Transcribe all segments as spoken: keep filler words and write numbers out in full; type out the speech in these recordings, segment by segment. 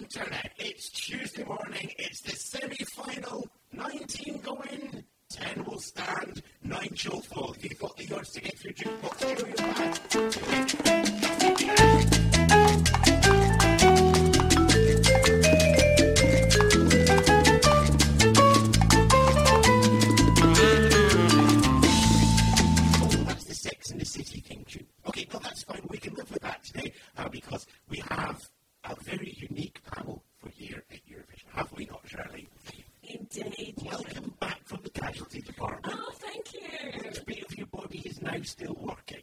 Internet, it's Tuesday morning, it's the semi-final, nineteen go in, ten will stand, nine shall fall. If you've got the yards to get through jukebox, here you're back. Oh, that's the Sex and the City thing tune. Okay, no, that's fine, we can live with that today, uh, because we have a very unique panel for here at Eurovision, have we not, Shirley? Indeed. Welcome back from the casualty department. Oh, thank you. Which bit of your body is now still working?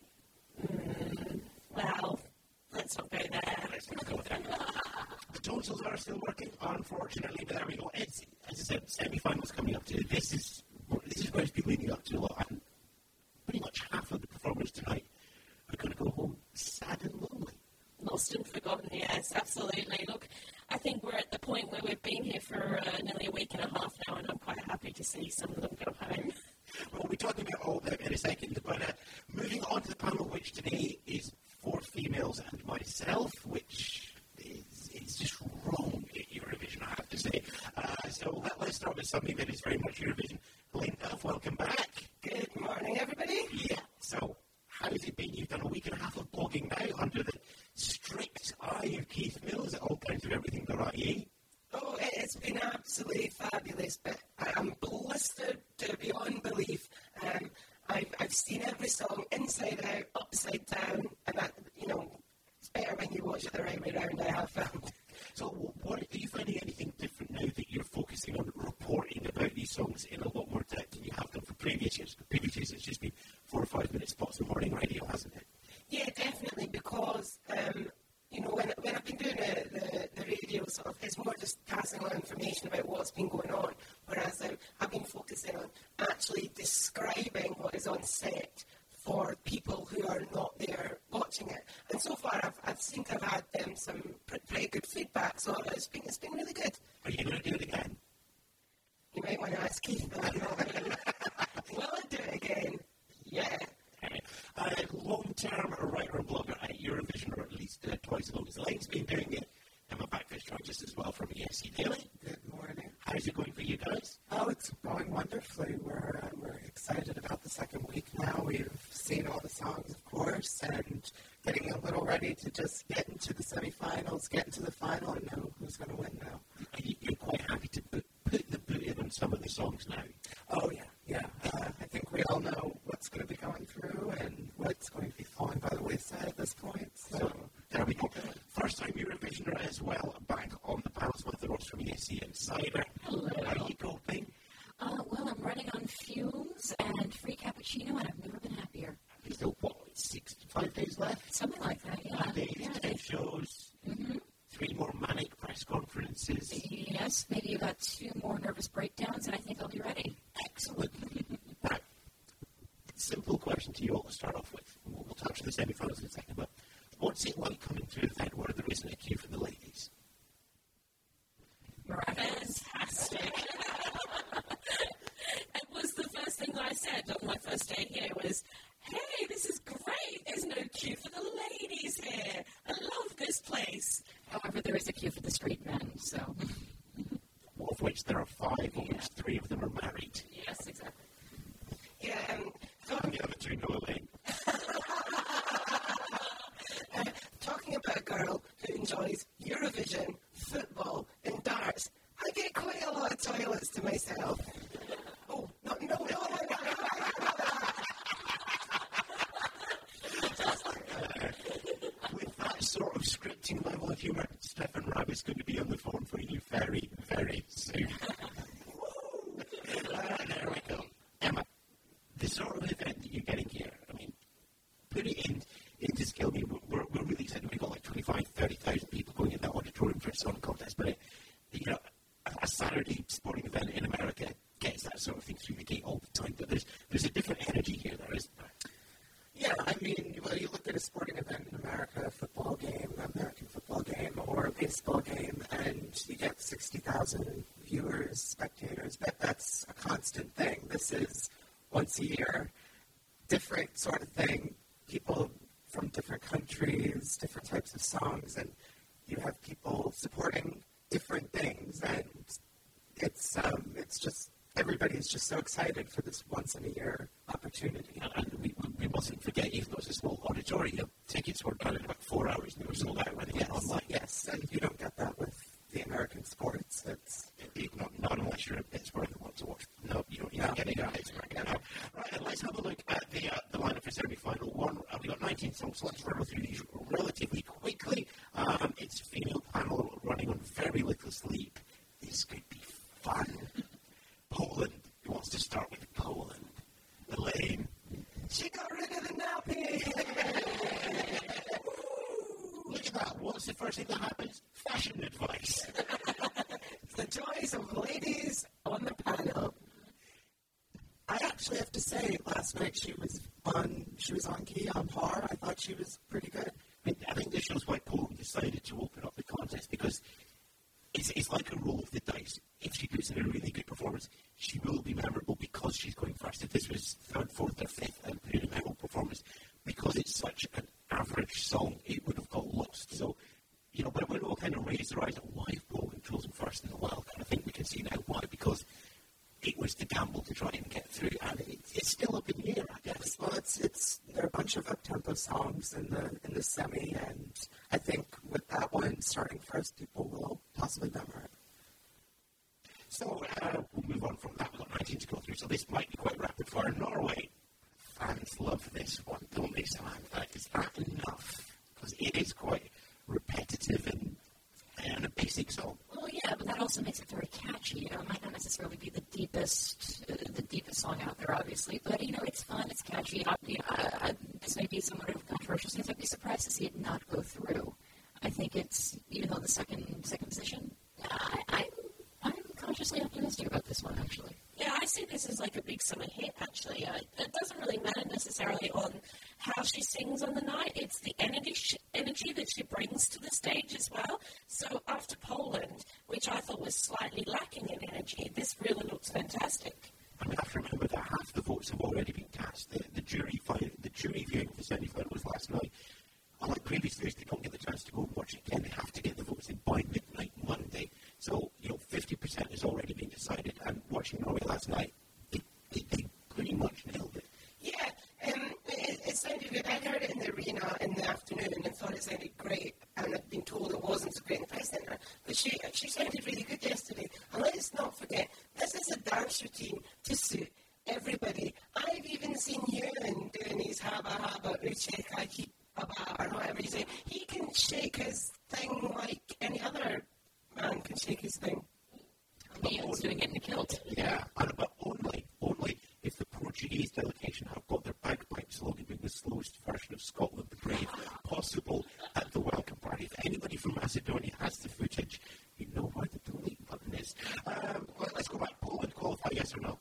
Mm, well, let's not go there. Let's not go there. The tonsils are still working, unfortunately, but there we go. It's, as I said, semi-finals coming up to. This is this is where it's been leading up to a lot, and pretty much half of the performers tonight are going to go home sad and lonely. Lost and forgotten, yes, absolutely. Look, I think we're at the point where we've been here for uh, nearly a week and a half now, and I'm quite happy to see some of them go home. Well, we'll be talking about all that in a second, but uh, moving on to the panel, which today is four females and myself, which is, is just wrong at Eurovision, I have to say. Uh, so let, let's start with something that is very much Eurovision. Elaine Duff, welcome back. Good morning, everybody. Yeah, so how has it been? You've done a week and a half of blogging now under the strict eye of Keith Mills at all kinds of everything the right, eh? Oh, it's been absolutely fabulous, but I'm blistered to beyond belief. Um, I've, I've seen every song inside out, upside down, and that, you know, it's better when you watch it the right way round, I have found. So what, are you finding anything different now that you're focusing on reporting about these songs in a lot more depth than you have done for previous years? For previous years, it's just been four or five minute spots on morning radio, hasn't it? Yeah, definitely, because, um, you know, when, when I've been doing the, the, the radio sort of, it's more just passing on information about what's been going on, whereas um, I've been focusing on actually describing what is on set for people who are not there watching it. And so far, I've, I think I've had um, some pretty good feedback, so it's been, it's been really good. Are you going to do it again? You might want to ask Keith that. Will I do it again? Yeah. Uh, long-term writer and blogger at Eurovision, or at least uh, twice as long as Elaine's been doing it. Emma Backfish joins us as well from E S C Daily. Good morning. How's it going for you guys? Oh, it's going wonderfully. We're, uh, we're excited about the second week now. We've seen all the songs, of course, and getting a little ready to just get into the semifinals, get into the final, and know who's going to win now. You're quite happy to put, put the boot in on some of the songs now? Oh, yeah, yeah. Uh, I think we all know what's going to be going through and what's going to be falling by the wayside at this point. So, so there we go. First time Eurovisioner as well, back on the panels with the Ross from E S C Insider. Hello. How are you coping? Uh, well, I'm running on fumes and free cappuccino, and I've never been happier. There's still, what, six, five days left? Something like that, yeah. Five days, yeah. ten shows, Mm-hmm. three more manic press conferences. Yes, maybe about two more nervous breakdowns, and I think I'll be ready. Excellent. Now, simple question to you all to start off with. We'll, we'll touch on the semi-finals in a second, but what's it like coming to an event where there isn't a queue for the ladies? Fantastic. It was the first thing that I said on my first day here was, hey, this is great. There's no queue for the ladies here. I love this place. However, there is a queue for the street men, so. Of which there are five, of Yeah. which three of them are married. Yes, exactly. Yeah, um, And the other two know Elaine. uh, talking about a girl who enjoys Eurovision, football, and darts, I get quite a lot of toilets to myself. Oh, no, no, no, no, no. With that sort of scripting level of humour, Stefan Raab is going to be on the phone for you very, very soon. uh, there we go. Emma, the sort of event that you're getting here, I mean, put it in, into scale. I mean, we're, we're really excited. We've got like twenty-five, thirty thousand people going in that auditorium for a song contest, but, it, you know, a, a Saturday sporting event in America gets that sort of thing through the gate all the time, but there's there's a different energy here there, isn't there? yeah, I mean, well, you look at a sporting event in America, a football game, an American football game, or a baseball game, and you get sixty thousand viewers, spectators. That That's a constant thing. This is once a year, different sort of thing. People from different countries, different types of songs, and you have people supporting it's um, it's just everybody's just so excited for this once in a year opportunity. And, and we, we mustn't forget, even though it's a small auditorium, tickets were done in about four hours and they were sold out when they Yes, went online. yes, and you don't get that with the American sports. It's Indeed, not, not unless you're in Pittsburgh and want to watch. No, you don't, you don't get it in Pittsburgh. No. Right, and let's have a look at the uh, the lineup for semi-final one. Uh, we got nineteen songs, so let's run through these relatively quickly. Um, it's a female panel running on very little sleep. This could be fun. Poland. Who wants to start with Poland? Elaine. She got rid of the nappy. Look at that. What's the first thing that happens? Fashion advice. The joys of ladies on the panel. I actually have to say, last night she was on she was on key, on par. I thought she was pretty good. I, mean, I think this shows why Poland decided to open up the contest, because it's, it's like a roll of the dice. If she puts in a really good performance, she will be memorable because she's going first. If this was third, fourth, or fifth and put in a memorable performance, because it's such an average song, it would have got lost. So, you know, when, when we'll kind of raise the rise of why Poland chosen first in the wild card, I think we can see now why, because it was the gamble to try and get through, and it, it's still up in the air, I guess. Well, it's it's there are a bunch of up-tempo songs in the in the semi, and I think with that one starting first, people will possibly memorize. So uh, we'll move on from that. We've got nineteen to go through, so this might be quite rapid fire. Norway. Fans love this one, don't they, Samantha? Is that enough? Because it is quite repetitive and, and a basic song. Well, yeah, but that also makes it very catchy. You know, it might not necessarily be the deepest, uh, the deepest song out there, obviously, but you know, it's fun, it's catchy. I, you know, I, I, this may be somewhat of a controversial thing. I'd be surprised to see it not go through. I think it's, even though the second second position, I, I I'm consciously optimistic about this one, actually. Yeah, I see this as like a big summer hit, actually. Uh, it doesn't really matter necessarily on how she sings on the night. It's the energy sh- energy that she brings to the stage as well. So after Poland, which I thought was slightly lacking in energy, this really looks fantastic. And we have to remember that half the votes have already been cast. The, the jury fi- the jury viewing of the semi-final was last night. Unlike previous years, they don't get the chance to go and watch it again. They have to get the votes in by midnight Monday. So, you know, fifty percent has already been decided. And watching Norway last night, they, they, they pretty much nailed it. Yeah, um, it, it sounded good. I heard it in the arena in the afternoon and thought it sounded great. And I've been told it wasn't so great in the press centre. But she, she sounded really good yesterday. And let's not forget, this is a dance routine to suit everybody. I've even seen Ewan doing his haba haba uchek, I keep haba, or whatever you say. He can shake his thing like any other man can shake his thing. Neon's doing it in a kilt. Yeah, and but only, only if the Portuguese delegation have got their bagpipe slogan being the slowest version of Scotland the Brave possible at the welcome party. If anybody from Macedonia has the footage, you know where the delete button is. Um, well, let's go back. Poland qualify, yes or no?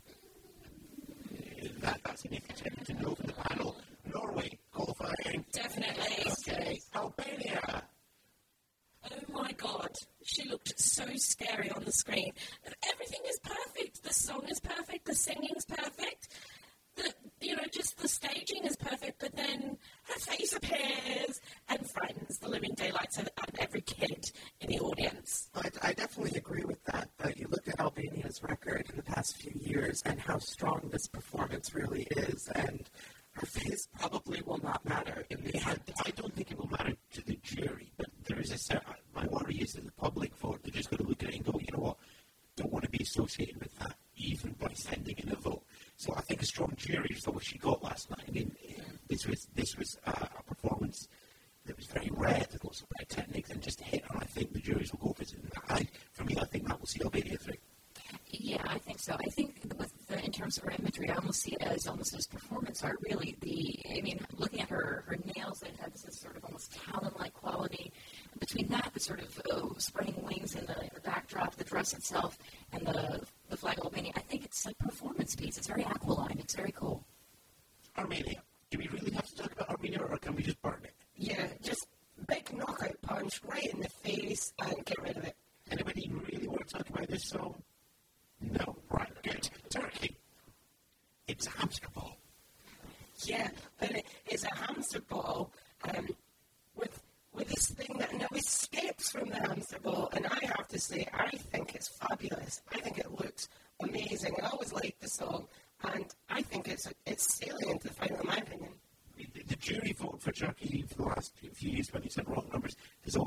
Uh, that, that's an if you tend to know from the panel. Norway qualifying. Definitely. Okay. Albania. Oh my God, she looked so scary on the screen. Everything is perfect. The song is perfect. The singing's perfect. The, you know, just the staging is perfect. But then her face appears and frightens the living daylights out of every kid in the audience. I, I definitely agree with that. But you look at Albania's record in the past few years and how strong this performance really is, and her face probably will not matter in the end. I don't think it will matter to the jury, but there is a certain, my worry is that the public vote, they're just going to look at it and go, you know what, don't want to be associated with that, even by sending in a vote. So I think a strong jury is what she got last night. I mean, this was this was uh, a performance that was very rare, that lots of techniques and just hit, and I think the juries will go for it. I, for me, I think that will see Albania through. Yeah, I think so. I think with the, in terms of her imagery, I almost see it as almost as performance art, really. The, I mean, looking at her, her nails that have this sort of almost talon-like quality. Between that, the sort of oh, spreading wings in the, in the backdrop, the dress itself, and the the flag of Albania, I think it's a performance piece. It's very aquiline. It's very cool. Armenia. Do we really have to talk about Armenia, or can we just burn it? Yeah, just big knockout punch right in the face and get rid of it. Anybody really want to talk about this song? No. Right, good. Turkey. It's a hamster ball. Yeah, but it, it's a hamster ball um, with with this thing that now escapes from the hamster ball, and I have to say, I think it's fabulous. I think it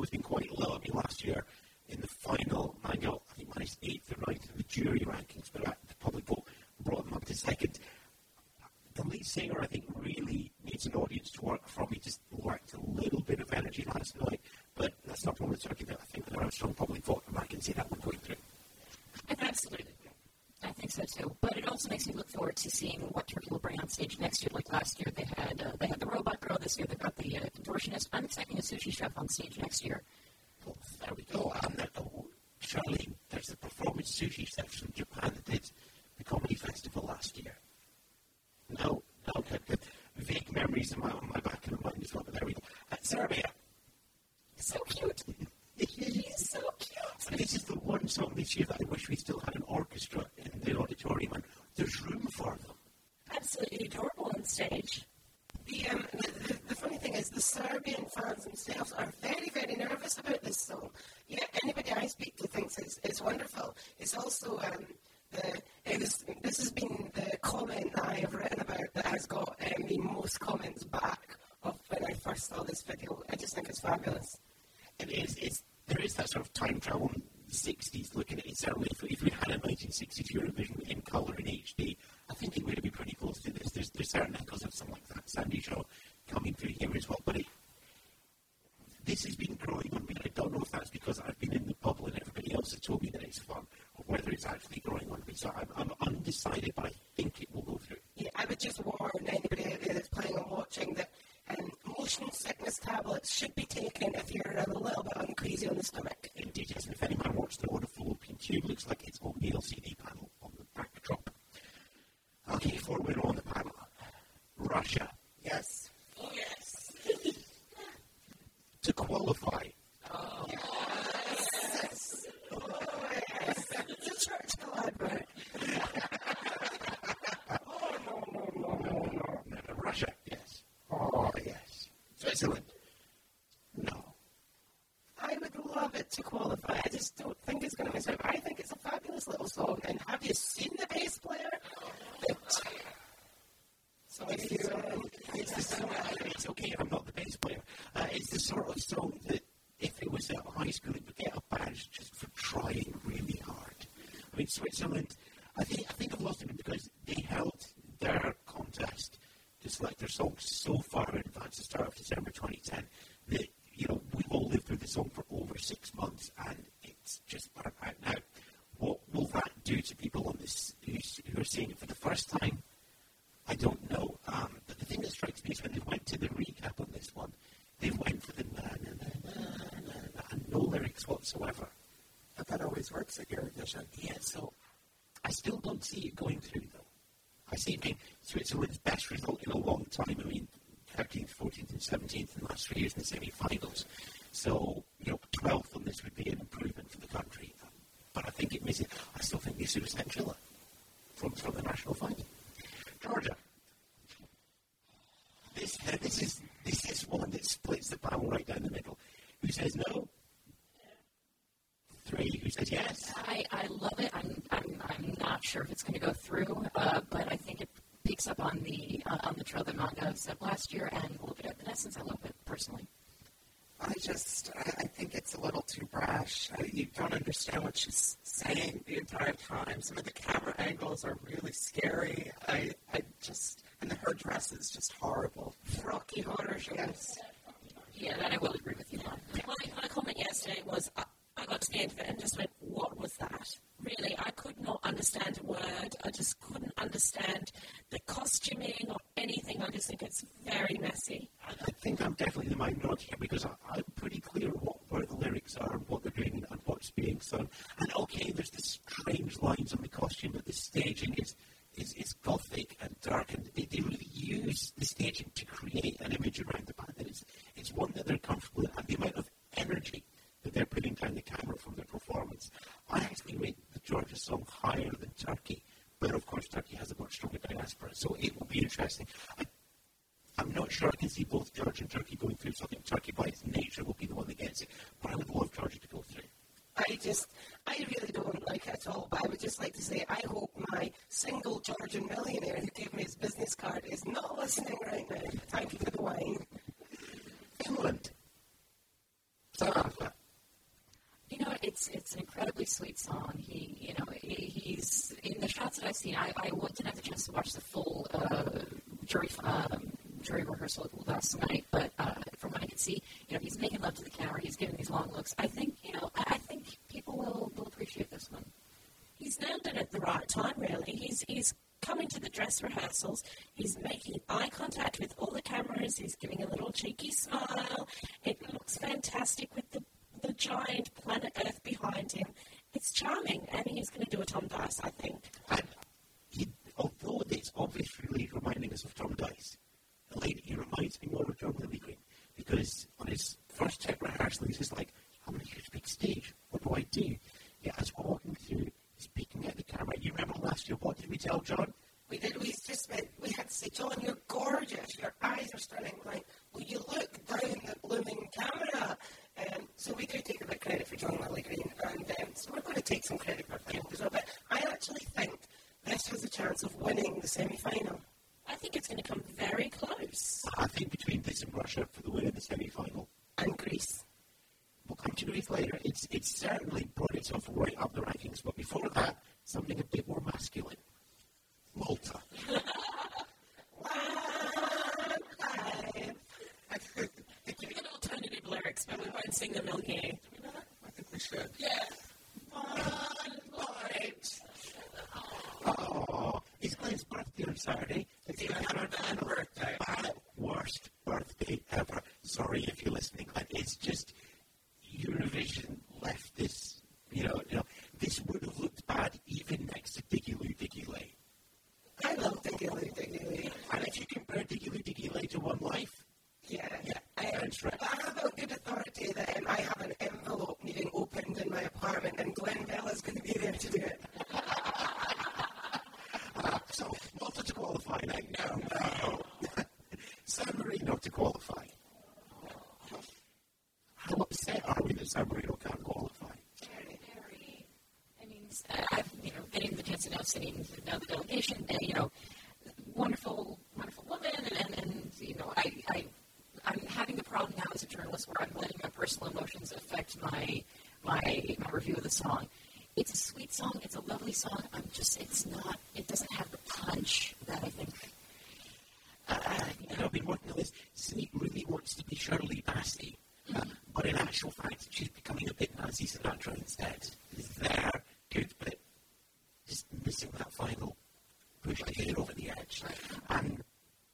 always been quite low. I mean, last year in the final, Mango, I think, managed eighth or ninth in the jury rankings, but the public vote brought them up to second. The lead singer, I think, really needs an audience to work from. He just lacked a little bit of energy last night, but that's not from the Turkey. I think there are strong public vote, and I can see that one going through. Absolutely. I think so too. But it also makes me look forward to seeing what Turkey will bring on stage next year. Like last year, they had uh, they had the robot girl. This year, they've got the uh, contortionist. I'm expecting a sushi chef on stage next year. Well, there we go. And uh, oh, Charlie, there's a performance sushi chef from Japan that did the comedy festival last year. No, no, good, good. Vague memories in my, on my back of my mind as well, but there we go. Uh, Serbia. So cute. He's so cute. And this is the one song this year that I wish we still had an orchestra in the auditorium, and there's room for them. Absolutely adorable on stage. The, um, the, the, the funny thing is, the Serbian fans themselves are very, very nervous about this song. Yeah, anybody I speak to thinks it's, it's wonderful. It's also, um, the, it is, this has been the comment that I have written about that has got um, the most comments back of when I first saw this video. I just think it's fabulous. It is, it's, there is that sort of time travel in the sixties, looking at it. Certainly, if, if we had a nineteen sixties Eurovision in colour in H D, I think it would be pretty close to this. There's, there's certain echoes of something like that Sandy Shaw coming through here as well. But it, this has been growing on me. I don't know if that's because I've been in the bubble and everybody else has told me that it's fun, or whether it's actually growing on me. So I'm, I'm undecided, but I think it will go through. Yeah, I would just warn anybody out there that's planning on watching that um, motion sickness tablets should be taken if you're a little bit uncrazy on the stomach. Indeed, yes. And if anyone watched the Order Fallopian Tube, looks like it's on the L C D panel on the backdrop. Okay, before we're on the panel, Russia. Yes. Oh, yes. To qualify. Oh, Yes. Oh, yes. It's a church collaborate. Oh, no, no, no, no, no, no. Russia, yes. Oh, yes. Switzerland. No. I would love it to qualify. I just don't think it's going to miss out. I think it's a fabulous little song. And have you seen the bass player? It, so if you, um, It's the song, it's okay if I'm not the bass player. Uh, it's the sort of song that if it was at high school, it would get a badge just for trying really hard. I mean, Switzerland, I think I think I've lost it because they held their contest to select their songs so far in advance, the start of December twenty ten, that, you know, we've all lived through the song for over six months and it's just burnt out now. What will that do to people on this who are seeing it for the first time? I don't know. Um, but the thing that strikes me is when they went to the recap on this one, they went for the na na na na na na and no lyrics whatsoever. But that always works at Eurovision. Yeah, so I still don't see it going through though. I see it being Switzerland's best result in a long time. I mean, thirteenth, fourteenth, and seventeenth in the last three years in the semi-finals. So, you know, twelfth on this would be an improvement for the country. But I think it misses. I still think they should have sent Chile from from the national final. Georgia. This uh, this is this is one that splits the panel right down the middle. Who says no? Three. Who says yes? I, I love it. I'm, I'm I'm not sure if it's going to go through, uh, but I think it picks up on the uh, on the trail that Manga said last year and a little bit of Evanescence. I love it personally. I just, I, I think it's a little too brash. I, you don't understand what she's saying the entire time. Some of the camera angles are really scary. I, I just, and her dress is just horrible. Rocky Horror Shows. Yeah, that I will agree with you on. My, my comment yesterday was I, I got to the end of it and just went, what was that? Really, I could not understand a word. I just couldn't understand the costuming or anything. I just think it's very messy. I, I think I'm definitely the minority here because I, I'm pretty clear what where the lyrics are and what they're doing and what's being sung. And okay, there's the strange lines on the costume, but the staging is is, is gothic and dark, and they, they really use the staging to create an image around the band. And it's it's one that they're comfortable in, and the amount of energy that they're putting down the camera from their performance. I actually rate the Georgia song higher than Turkey, but of course Turkey has a much stronger diaspora, so it will be interesting. I, I'm not sure I can see both Georgia and Turkey going through, so I think Turkey by its nature will be the one that gets it, but I would love Georgia to go through. I just, I really don't like it at all, but I would just like to say I hope my single Georgian millionaire who gave me his business card is not listening right now. Thank you for the wine. Finland. Sam. it's it's an incredibly sweet song. He, you know, he, he's in the shots that I've seen. I, I didn't have the chance to watch the full uh, jury um, jury rehearsal last night, but uh, from what I can see, you know, he's making love to the camera. He's giving these long looks. I think, you know, I, I think people will, will appreciate this one. He's nailed it at the right time, really. He's he's coming to the dress rehearsals. He's making eye contact with all the cameras. He's giving a little cheeky smile. It looks fantastic with the, the giant planet Earth behind him. It's charming, and he's going to do a Tom Dice, I think. And he, although it's obviously reminding us of Tom Dice, Elaine, he reminds me more of John Lilligreen, because on his first tech rehearsal, he's just like, I'm on a huge big stage. What do I do? Yeah, as we're walking through, he's peeking at the camera. You remember last year, what did we tell John? We did. We just went, we had to say, John, you're gorgeous. Your eyes are stunning. Like, will you look down the blooming camera? Um, so we do take a bit of credit for John Lilligreen, and um, so we're going to take some credit for him as well. But I actually think this has a chance of winning the semi-final. I think it's going to come very close. I think between this and Russia for the win in the semi-final. And Greece. We'll come to Greece later. It's, it's certainly brought itself right up the rankings, but before that, something a bit more masculine. Malta. Give an alternative lyrics, but we won't sing them on here. I think we should. Yeah. Oh, it's Glenn's birthday on Saturday. It's Glenn's birthday. birthday. Bad, worst birthday ever. Sorry if you're listening, Glenn. It's just Eurovision left this, you know, you know, this would have looked bad even next to Diggy Loo Diggy Lay. I love Diggy Loo Diggy Lay. And if you compare Diggy Loo Diggy Lay to One Life, yeah, yeah, um, right. I have a good authority that um, I have an envelope needing opened in my apartment, and Glenn Bella's going to be there to do it. uh, so, Malta to qualify now. No, no. San Marino to qualify. How upset are we that San Marino can't qualify? Very. I mean, I've, you know, getting the chance to now sitting now the delegation, and, you know, wonderful, wonderful woman, and, and, and you know, I, I, I'm having the problem now as a journalist where I'm letting my personal emotions affect my, my, my review of the song. It's a sweet song. It's a lovely song. I'm just, it's not, it doesn't have the punch that I think. Uh, you know, I've been working on this. Sneak really wants to be Shirley Bassey. Uh, but in actual fact, she's becoming a bit Nancy Sinatra instead. It's there, good, but just missing that final push to get it over the edge. And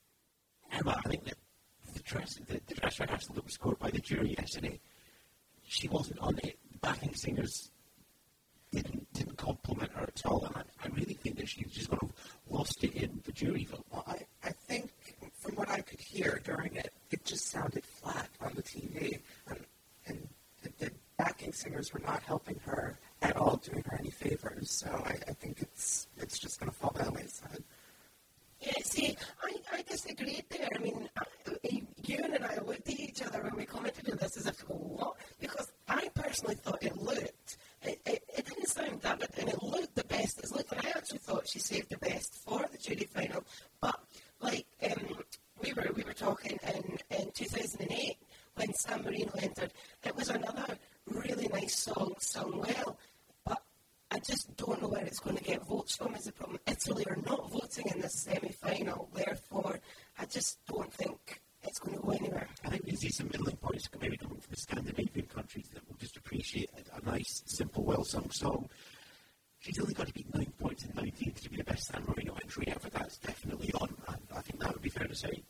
Emma, I think that the dress, the, the dress rehearsal that was scored by the jury yesterday, she wasn't on it. The backing singers didn't didn't compliment her at all, and I, I really think that she's just kind of lost it in the jury vote. Well, I, I think from what I could hear during it, it just sounded flat on the T V, and, and the, the backing singers were not helping her at all, doing her any favors. So I, I think it's it's just going to fall by the wayside. Yeah, see, I, I disagreed there. I mean, I, you and I looked at each other when we commented on this as if, what? Because I personally thought it looked, it, it, it didn't sound that good, and it looked the best it's looked, and I actually thought she saved the best for the jury final. But, like, um, we were we were talking in, in two thousand eight when San Marino entered, it was another really nice song, sung well, but I just don't know where it's going to get votes from is the problem. Italy are not voting in this semi-final, therefore I just don't think it's going to go anywhere. I think we see some middling points maybe coming from the Scandinavian countries that will just appreciate a, a nice, simple, well-sung song. She's only got to beat nine points in nineteenth to be the best San Marino entry ever. That's definitely on, and I think that would be fair to say.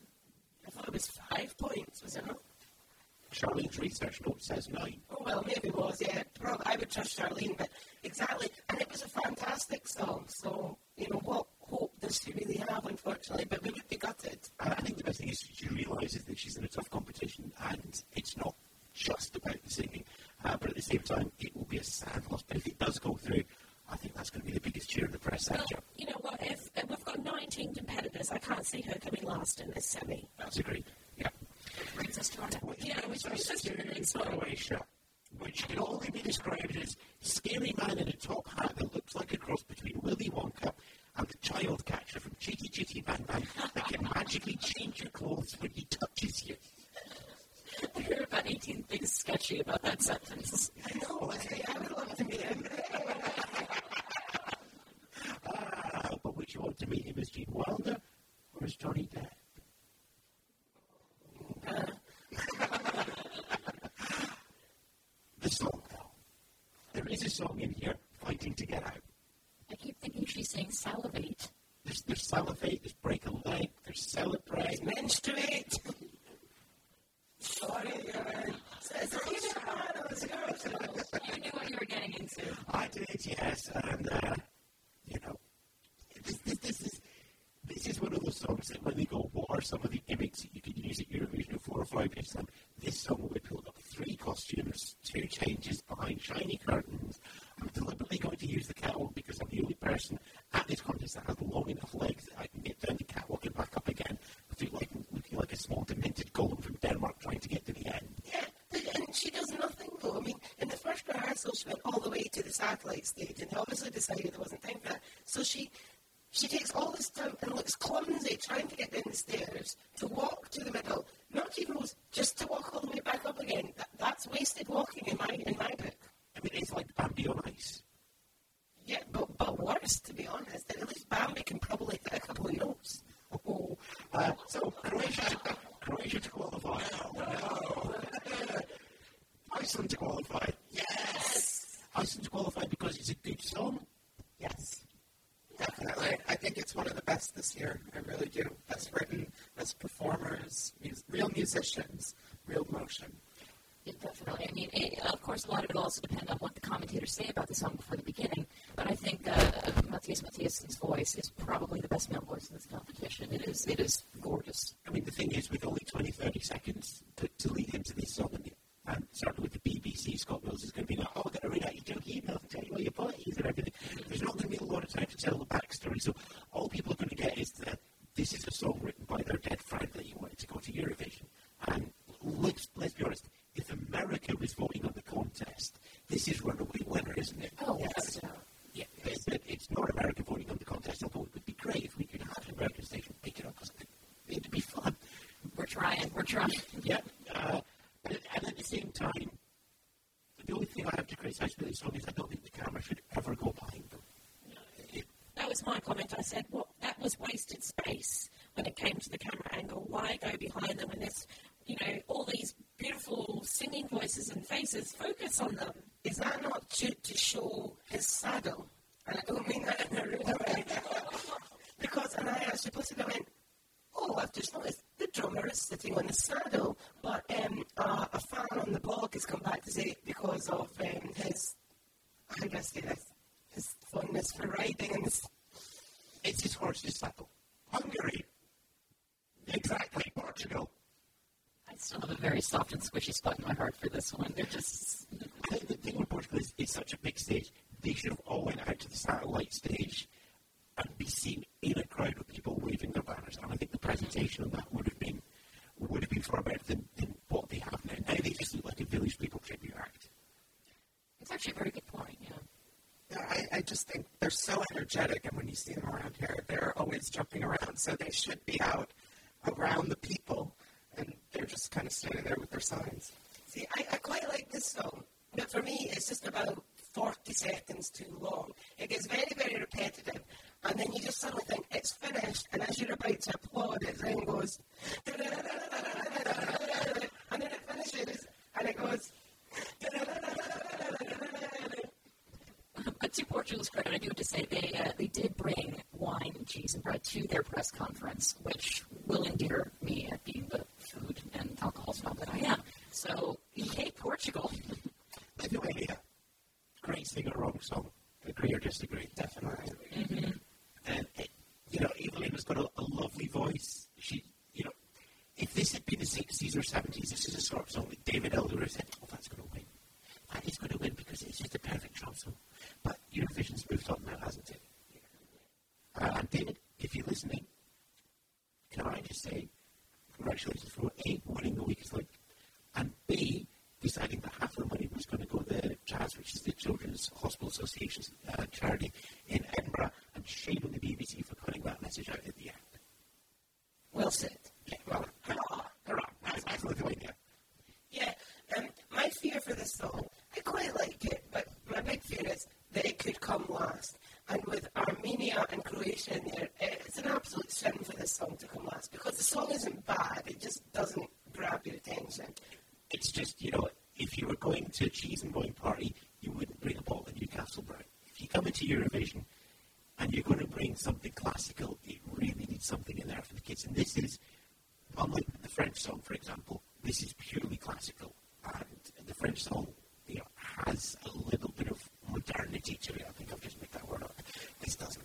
I thought it was five points, was it not? Charlene's research note says nine. Oh, well, maybe it was, yeah. Probably, I would trust Charlene, but exactly. And it was a fantastic song, so, you know, what hope does she really have, unfortunately? But we would be gutted. I think the best thing is she realises that she's in a tough competition, and it's not just about the singing. Uh, but at the same time, it will be a sad loss. But if it does go through, I think that's going to be the biggest cheer in the press Well, sector. you know what? If, if we've got nineteen competitors, I can't see her coming last in this semi. That's agreed. Yeah. Brings us to our Yeah, which brings us to the next one. Croatia, which can only be described as scary man in a top hat that looks like a cross between Willy Wonka and the child catcher from Chitty Chitty Bang Bang that can magically change your clothes when he touches you. There are about eighteen things sketchy about that sentence. I know, I, I would love to meet him. uh, but would you want to meet him as Gene Wilder or as Johnny Depp? Uh. The song, though. There is a song in here, Fighting to Get Out. I keep thinking she's saying salivate. There's, there's salivate, there's break a leg, there's celebrate. Menstruate. Sorry, uh, you knew what you were getting into. I did, yes, and, uh, you know, this, this, this is this is one of those songs that when they go, what are some of the gimmicks that you could use at Eurovision in four or five years' time? This song will be pulled up three costumes, two changes behind shiny curtains. I'm deliberately going to use the catwalk because I'm the only person at this contest that has long enough legs that I can get down the catwalk and back up again without like, looking like a small demented golem from Denmark trying to get to the end. Yeah, and she does nothing though. I mean, in the first rehearsal, she went all the way to the satellite stage, and they obviously decided there wasn't time for that. So she she takes all this time and looks clumsy trying to get down the stairs, to walk to the middle, not even rows, just to walk all the way back up again. That, that's wasted walking in my in my book. I mean, it's like Bambi on ice. Yeah, but, but worse, to be honest. At least Bambi can probably hit a couple of notes. Oh, uh, so Croatia, Croatia to qualify. Oh, no. Iceland to qualify. Yes. Iceland to qualify because it's a good song. Yes. Definitely. I think it's one of the best this year. I really do. Best written, best performers, mus- real musicians, real emotion. Yeah, definitely. I mean, it, of course, a lot of it will also depend on what the commentators say about the song before the beginning. But I think uh, Matthias Mathiassen's voice is probably the best male voice in this competition. It is it is gorgeous. I mean, the thing is, with only twenty, thirty seconds to, to lead into this song, and, and starting with the B B C, Scott Mills is going to be like, oh, I'm going to read out your joke email and tell you where your party is and everything. There's not going to be a lot of time to tell the backstory. So all people are going to get is that this is a song written by their dead friend that he wanted to go to Eurovision. And let's, let's be honest, if America was voting on the contest, this is runaway winner, isn't it? Oh, yes. yes. Yeah, it's, it's not America voting on the contest, although it would be great if we could have an American station pick it up because it'd be fun. We're trying, we're trying. Yeah, uh, and, and at the same time, the only thing I have to criticize with this song is I don't think the camera should ever go behind them. It, That was my comment. I said, well, that was wasted space when it came to the camera angle. Why go behind them when there's, you know, all these beautiful singing voices and faces? Focus on them. Is that not to, to show his saddle? And I don't mean that in a rude way. Because, and I actually posted, I went, oh, I've just noticed the drummer is sitting on the saddle. But um, uh, a fan on the blog has come back to say because of um, his, how do I say this, his fondness for riding and his... it's his horse's saddle. Hungary. Exactly, Portugal. I still have a very soft and squishy spot in my heart for this one. They're just... I think the thing with Portugal is it's such a big stage. They should have all went out to the satellite stage and be seen in a crowd with people waving their banners. And I think the presentation on that would have been would have been far better than, than what they have now. Now they just look like a Village People tribute act. It's actually a very good point, yeah. Yeah, I, I just think they're so energetic, and when you see them around here, they're always jumping around, so they should be out around the people, and they're just kind of standing there with their signs. See, I, I quite like this song, but for me, it's just about forty seconds too long. It gets very, very repetitive, and then you just suddenly think it's finished, and as you're about to applaud, it then goes, and then it finishes, and it goes, But to Portugal's credit, I do have to say they uh, they did bring wine and cheese and bread to their press conference, which will endear me at being the food and alcohol snob that I am. So, yay, Portugal. By the way, yeah, great singer, wrong song. Agree or disagree? Definitely. Mm-hmm. And, it, you know, Evelina's got a, a lovely voice. She, you know, if this had been the sixties or seventies, this is a sort of song that David Elder would have said, oh, that's going to win. That is going to win because it's just a perfect trump song. But Eurovision's moved on now, hasn't it? Uh, and David, if you're listening, can I just say congratulations for A, winning the weakest link, and B, deciding that half of the money was going to go to the Jazz, which is the Children's Hospital Association's uh, charity in Edinburgh, and shame on the B B C for cutting that message out at the end. well said. Yeah, well, hurrah, hurrah, nice, nice Lithuania. season-going party, you wouldn't bring a bottle of Newcastle Brown. If you come into Eurovision and you're going to bring something classical, it really needs something in there for the kids. And this is, unlike the French song, for example, this is purely classical. And the French song, you know, has a little bit of modernity to it. I think I've just made that word up. This doesn't.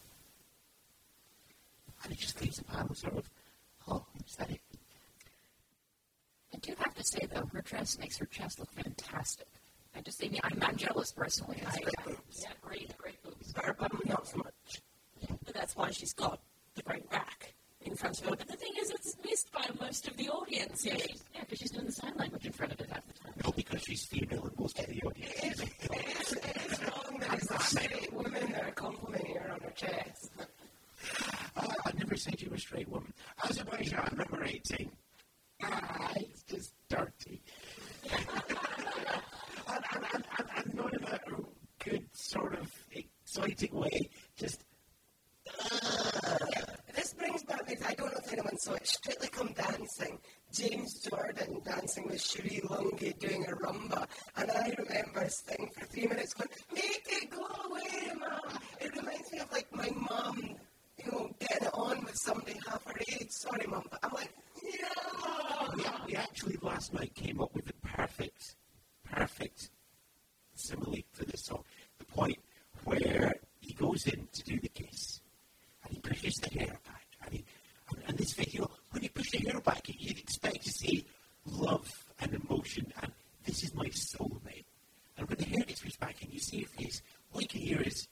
And it just leaves the panel sort of, oh, is that it? I do have to say, though, her dress makes her chest look fantastic. I just think, I'm not jealous personally. It's I, great I, boobs. Yeah, great, great boobs. Her bum, not so much. Yeah, but that's why she's got the great rack in front of her. But the thing is, it's missed by most of the audience. Yeah, she's, yeah, because she's doing the sign language in front of it half the time. No, because she's female and most of the audience. It is, it is, it is wrong that it's not straight women that are complimenting her on her chest. Uh, I never said you were a straight woman. Azerbaijan, number eighteen. Ah, it's just dirty. and, and, and, and, and not in a good, sort of exciting way. Just. Uh, This brings back me, I don't know if anyone saw it, Strictly Come Dancing. James Jordan dancing with Shuri Lungi doing a rumba. And I remember sitting for three minutes going, make it go away, Mom. It reminds me of like my mum, you know, getting it on with somebody half her age. Sorry, Mum, but I'm like, yeah. we, we actually last night came up with the perfect, perfect simile for this song. The point where he goes in to do the kiss and he pushes the hair back. And, he, and, and this video, when you push the hair back, you'd expect to see love and emotion. And this is my soulmate. And when the hair gets pushed back and you see your face, all you can hear is.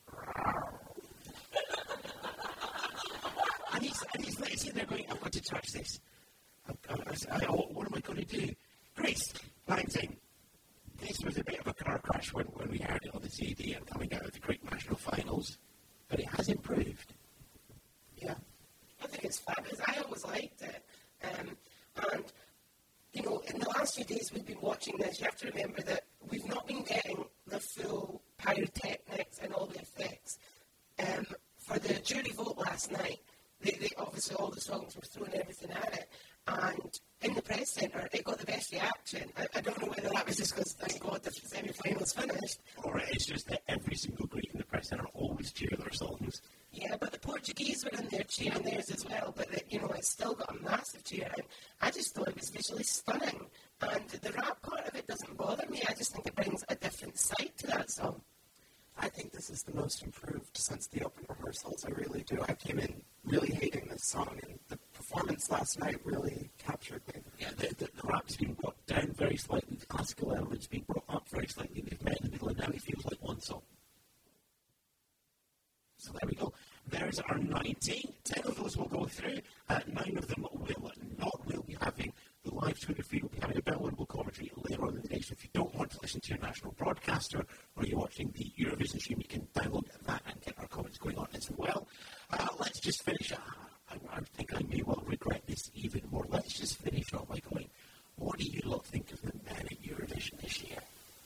and he's and he's like sitting there going, I've got to touch this. I, I, I, what am I going to do? Grace Langsing. This was a bit of a car crash when, when we heard it on the C D and coming out of the Great National Finals, but it has improved. Yeah, I think it's fabulous. I always liked it. Um, and, you know, in the last few days we've been watching this, you have to remember that we've not been getting the full pyrotechnics and all the effects. Um, for the jury vote last night, they, they obviously all the songs were throwing everything at it. And in the press centre, it got the best reaction. I, I don't know whether that was just because, thank God, the semi-finals finished. Or it's just that every single Greek in the press centre always cheer their songs. Yeah, but the Portuguese were in there cheering theirs as well. But, the, you know, it still got a massive cheer. And I just thought it was visually stunning. And the rap part of it doesn't bother me. I just think it brings a different side to that song. I think this is the most improved since the open rehearsals. I really do. I came in really hating this song, and the performance last night really captured me. Yeah, the, the, the rap's been brought down very slightly, the classical element's been brought up very slightly. They've met in the middle, and now it feels like one song. So there we go. There's our nineteen. Ten of those will go through. Uh, nine of them will not. We'll be having the live Twitter feed. We'll be having a downloadable commentary later on in the day. So if you don't want to listen to your national broadcaster or you're watching the Eurovision stream, you can download that and get our comments going on as well. Uh, let's just finish. Uh, I, I think I may well regret this even more. Let's just finish off by going, what do you lot think of the men at Eurovision this year?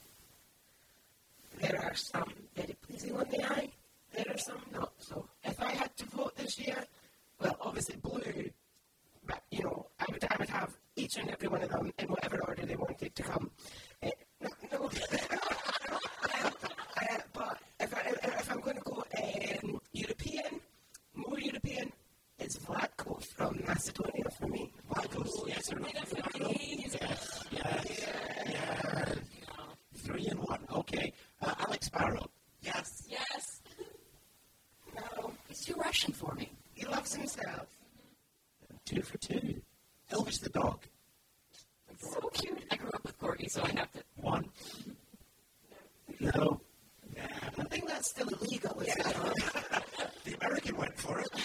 There are some very pleasing on the eye. There are some not so. If I had to vote this year, well, obviously blue, but, you know, I would I would have each and every one of them in whatever order they wanted to come. Uh, no, no. uh, uh, but if, I, if I'm going to go um, European, more European, it's Vlatko from Macedonia for me. Vlatko's, yes or no? Yes, yes, yes, yes. Three and one, okay. Uh, Alex Barrow. Yes. Yes. No. He's too Russian for me. He loves himself. Two for two. Elvis the dog. So cute. I grew up with Corgi, so I have to. One. No. Yeah. I think that's still illegal, isn't it? The American went for it.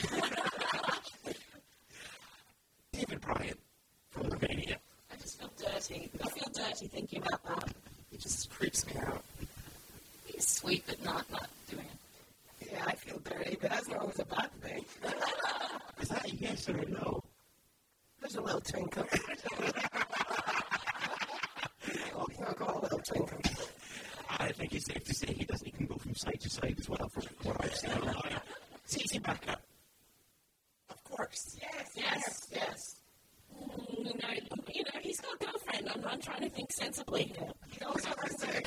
David Bryan from Romania. I just feel dirty. I feel dirty thinking about that. It just creeps me out. He's sweet, but not, not doing it. Yeah, I feel dirty, but that's not always a bad thing. Is that a yes or a no? There's a little twinkle. Oh, he's not got a little twinkle. I think it's safe to say he doesn't. He can go from side to side as well, from what I've seen online. Cece Becker. Of course. Yes, Yes. yes, yes. Mm, you know, you know, he's got a girlfriend. I'm, I'm trying to think sensibly here. He also has a,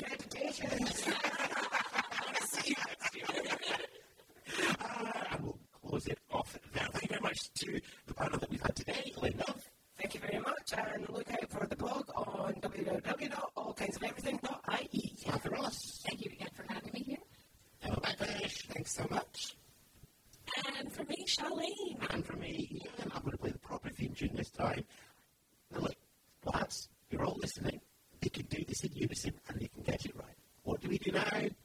we do now?